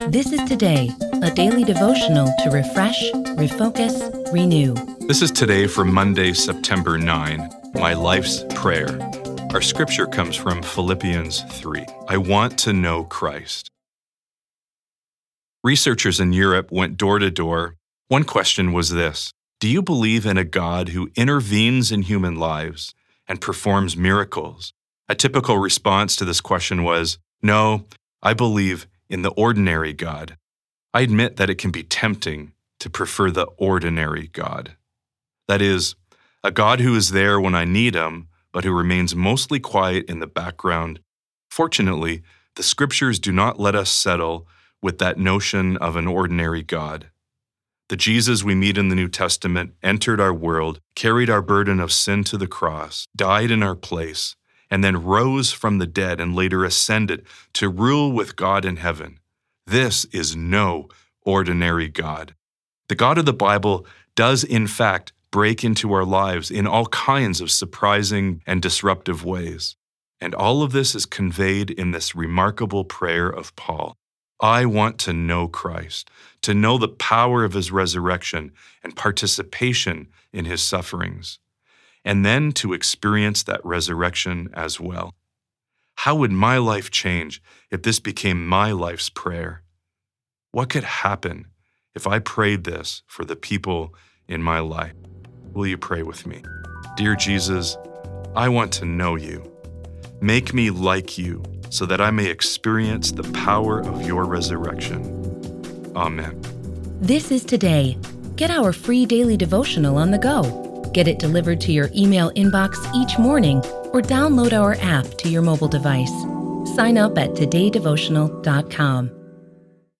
This is Today, a daily devotional to refresh, refocus, renew. This is Today for Monday, September 9, my life's prayer. Our scripture comes from Philippians 3. I want to know Christ. Researchers in Europe went door to door. One question was this: do you believe in a God who intervenes in human lives and performs miracles? A typical response to this question was, no, I believe in the ordinary God. I admit that it can be tempting to prefer the ordinary God. That is, a God who is there when I need him, but who remains mostly quiet in the background. Fortunately, the scriptures do not let us settle with that notion of an ordinary God. The Jesus we meet in the New Testament entered our world, carried our burden of sin to the cross, died in our place, and then rose from the dead and later ascended to rule with God in heaven. This is no ordinary God. The God of the Bible does, in fact, break into our lives in all kinds of surprising and disruptive ways. And all of this is conveyed in this remarkable prayer of Paul. I want to know Christ, to know the power of his resurrection and participation in his sufferings, and then to experience that resurrection as well. How would my life change if this became my life's prayer? What could happen if I prayed this for the people in my life? Will you pray with me? Dear Jesus, I want to know you. Make me like you so that I may experience the power of your resurrection. Amen. This is Today. Get our free daily devotional on the go. Get it delivered to your email inbox each morning or download our app to your mobile device. Sign up at todaydevotional.com.